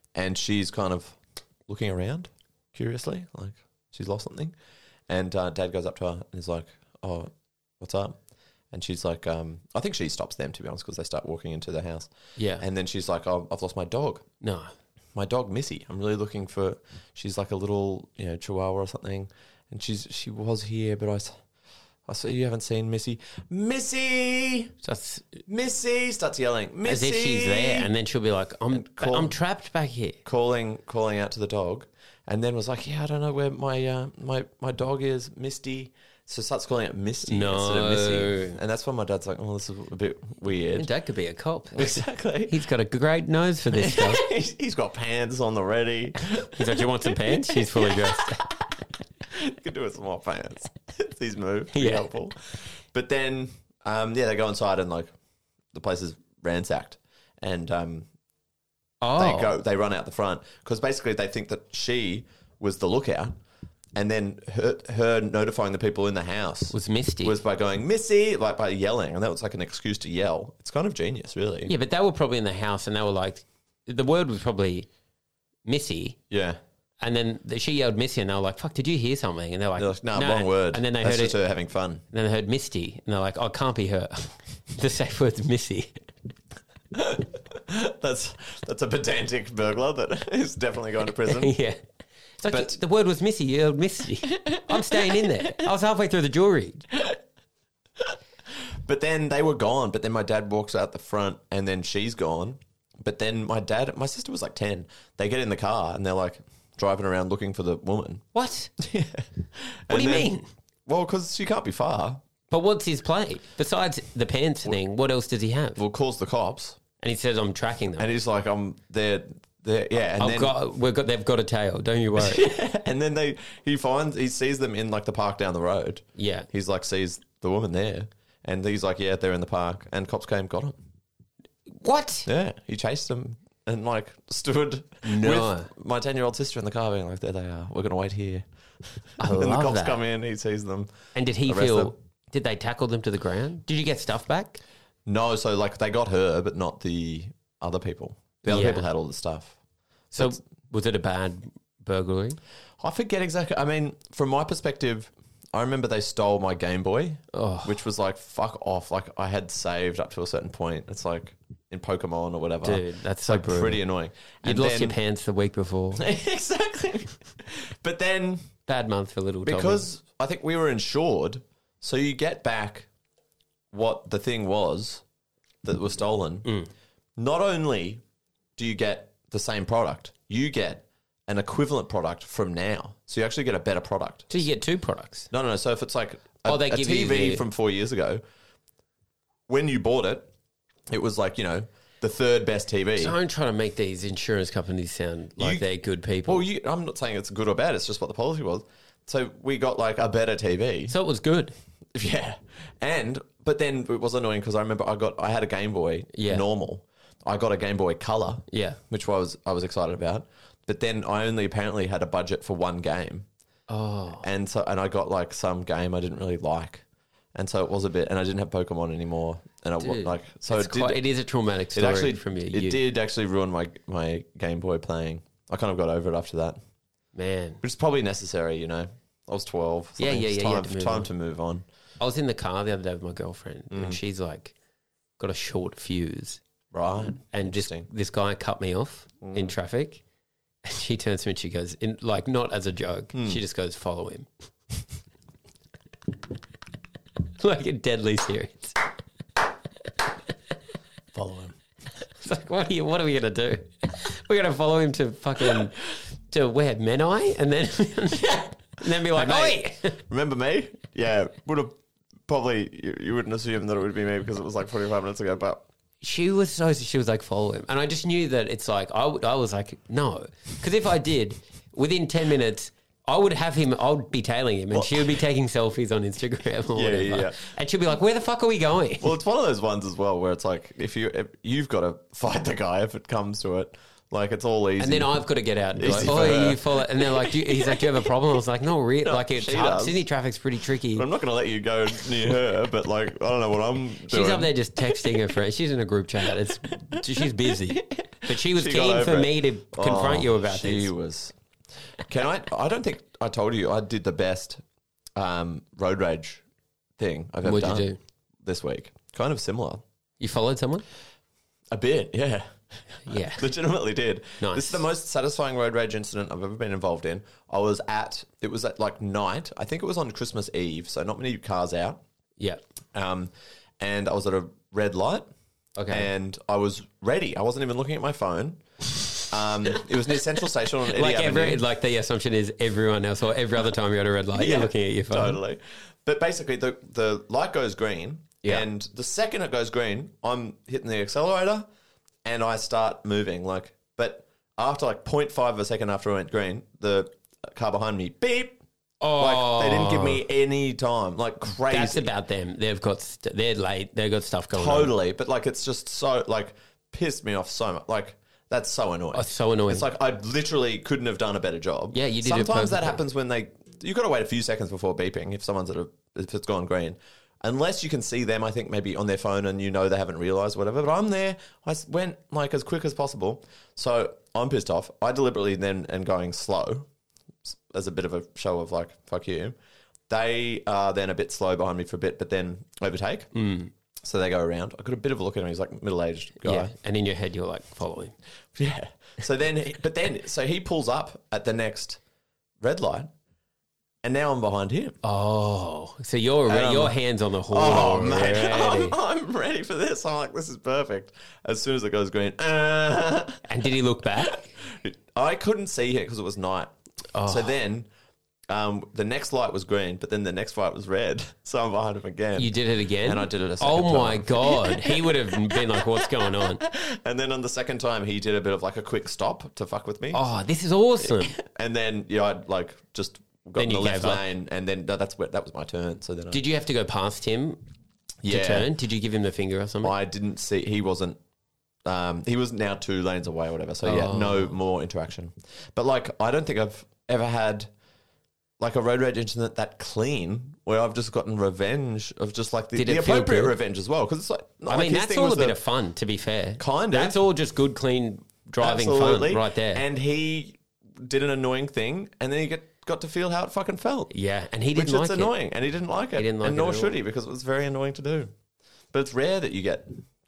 and she's kind of looking around curiously, like she's lost something. And Dad goes up to her and is like, "Oh, what's up?" And she's like, I think she stops them, to be honest, because they start walking into the house. Yeah. And then she's like, "Oh, I've lost my dog. No. My dog, Missy. I'm really looking for." She's like a little, Chihuahua or something. And she was here, but I see you haven't seen Missy. Missy! Missy! Starts yelling, Missy! As if she's there, and then she'll be like, I'm trapped back here. Calling out to the dog. And then was like, "Yeah, I don't know where my dog is, Misty." So starts calling it Misty instead of Missy. And that's when my dad's like, "Oh, this is a bit weird." Your dad could be a cop. Exactly. He's got a great nose for this stuff. He's got pants on the ready. He's like, "Do you want some pants?" She's fully dressed. You could do with some more pants. It's his move. Be Yeah. helpful. But then, they go inside and like the place is ransacked, and they run out the front because basically they think that she was the lookout, and then her notifying the people in the house Was Misty. was by going Missy, like by yelling, and that was like an excuse to yell. It's kind of genius, really. Yeah, but they were probably in the house, and they were like, the word was probably Missy. Yeah. And then she yelled Missy, and they were like, "Fuck, did you hear something?" And they're like, No, wrong word. And then they That's heard just her having fun. And then they heard Misty, and they're like, "Oh, it can't be her." The safe word's Missy. That's a pedantic burglar that is definitely going to prison. Yeah. It's like, But- the word was Missy. You yelled Misty. I'm staying in there. I was halfway through the jewelry. But then they were gone. But then my dad walks out the front, and then she's gone. But then my sister was like 10. They get in the car, and they're like driving around looking for the woman. What? Yeah. What do you mean? Well, because she can't be far. But what's his play? Besides the pants thing, what else does he have? Well, calls the cops, And he says, "I'm tracking them. and he's like, "I'm there." Yeah, and They've got a tail. Don't you worry." and then he sees them in like the park down the road. Yeah. He's like sees the woman there, and he's like, "Yeah, they're in the park." And cops came, got him. What? Yeah, he chased them and like stood No. with my 10-year-old sister in the car, being like, "There they are. We're gonna wait here." I And the love cops that. come in. He sees them. And did he arrest feel? them. Did they tackle them to the ground? Did you get stuff back? No, so like they got her, but not the other people. The other Yeah. people had all the stuff. So was it a bad burglary? I forget exactly. I mean, from my perspective, I remember they stole my Game Boy, which was like, fuck off. Like I had saved up to a certain point. It's like in Pokemon or whatever. Dude, that's It's so like brutal. pretty annoying. You'd lost your pants the week before. Exactly. But then Bad month for little Tommy. because I think we were insured, so you get back what the thing was that was stolen. Not only do you get the same product, you get an equivalent product from now. So you actually get a better product. So you get two products. No. So if it's like They a give you TV the- from 4 years ago, when you bought it, it was like, the third best TV. Don't try to make these insurance companies sound like they're good people. Well, I'm not saying it's good or bad. It's just what the policy was. So we got like a better TV. So it was good. Yeah. But then it was annoying because I remember I had a Game Boy normal. I got a Game Boy Color. Yeah. Which I was excited about. But then I only apparently had a budget for one game. Oh. And I got like some game I didn't really like. And so it was a bit, and I didn't have Pokemon anymore. And Dude, it is a traumatic it story actually, from you. it did actually ruin my Game Boy playing. I kind of got over it after that. Man. Which is probably necessary, I was 12. Yeah, It's you had to move time on. to move on. I was in the car the other day with my girlfriend, and she's like, got a short fuse. Right. And just Interesting. this guy cut me off in traffic. And she turns to me and she goes, not as a joke, she just goes, "Follow him." Like deadly serious. Follow him. It's like, what are we going to do? We're going to follow him to where? Menai? And then be like, Hey, "Oi!" Remember me? Yeah. Would have probably, you wouldn't assume that it would be me because it was like 45 minutes ago, but She was like, "Follow him." And I just knew that it's like, I was like, no. Because if I did, within 10 minutes, I would be tailing him and she would be taking selfies on Instagram or whatever. yeah. And she'd be like, "Where the fuck are we going?" well, it's one of those ones as well where it's like, if you've got to fight the guy if it comes to it. Like, it's all easy. And then I've got to get out and be like, Easy "Oh, for her. you follow." And they're like, he's like, "Do you have a problem?" I was like, "No, really." No, Like, it's she hard. does. Sydney traffic's pretty tricky. But I'm not going to let you go near her, but like, I don't know what I'm doing. She's up there just texting her friend. She's in a group chat. She's busy. But she was got keen over for it. me to confront you about She this. was. I don't think I told you I did the best road rage thing I've ever What'd done you do? this week. Kind of similar. You followed someone? A bit, yeah. Yeah. Legitimately did. Nice. This is the most satisfying road rage incident I've ever been involved in. It was at like night. I think it was on Christmas Eve, so not many cars out. Yeah. And I was at a red light. Okay. And I was ready. I wasn't even looking at my phone. It was near Central Station on Eddie Avenue. Like the assumption is everyone else or every other time you're at a red light, you're looking at your phone. Totally. But basically, the light goes green, Yeah. and the second it goes green, I'm hitting the accelerator, and I start moving. But after 0.5 of a second after I went green, the car behind me beep. Oh, They didn't give me any time. Crazy. that's about them. They're late. They've got stuff going on. Totally. But it's just so pissed me off so much. That's so annoying. Oh, so annoying. It's I literally couldn't have done a better job. Yeah, you did it Sometimes that perfectly. happens when you've got to wait a few seconds before beeping if it's gone green. Unless you can see them, I think maybe on their phone and they haven't realised whatever. But I'm there. I went as quick as possible. So I'm pissed off. I deliberately then am going slow as a bit of a show of fuck you. They are then a bit slow behind me for a bit, but then overtake. So they go around. I got a bit of a look at him. He's middle-aged guy. Yeah. And in your head, you're following. Yeah. So so he pulls up at the next red light, and now I'm behind him. Oh, so your hands on the horn. Oh, mate, already. I'm ready for this. I'm this is perfect. As soon as it goes green, And did he look back? I couldn't see it because it was night. Oh. So then the next light was green, but then the next light was red. So I'm behind him again. You did it again? And I did it a second Oh, my time. God. He would have been what's going on? And then on the second time, he did a bit of a quick stop to fuck with me. Oh, this is awesome. And then, I'd just got Then in the you left gave up. lane, and then that was my turn. So then Did you have to go past him to turn? Did you give him the finger or something? I didn't see, he wasn't, he was now 2 lanes away or whatever. So no more interaction. But I don't think I've ever had a road rage incident that clean where I've just gotten revenge of just Did the it feel appropriate good? revenge as well. Because it's not I mean, his that's thing all was a bit the- of fun, to be fair. Kind of. That's all just good, clean driving Absolutely. fun right there. And he did an annoying thing, and then he got to feel how it fucking felt. yeah, and he didn't Which like it's it. annoying, and he didn't like it. He didn't like and it nor at should all. he, because it was very annoying to do. But it's rare that you get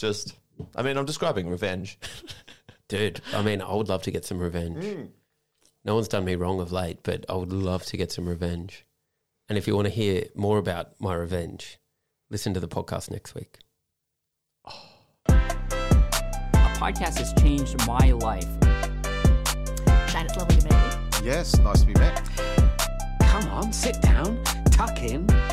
I'm describing revenge. Dude, I mean, I would love to get some revenge. No one's done me wrong of late, but I would love to get some revenge. And if you want to hear more about my revenge, listen to the podcast next week. A podcast has changed my life. Shane, it's lovely to meet you. Yes, nice to be met. Come on, sit down, tuck in.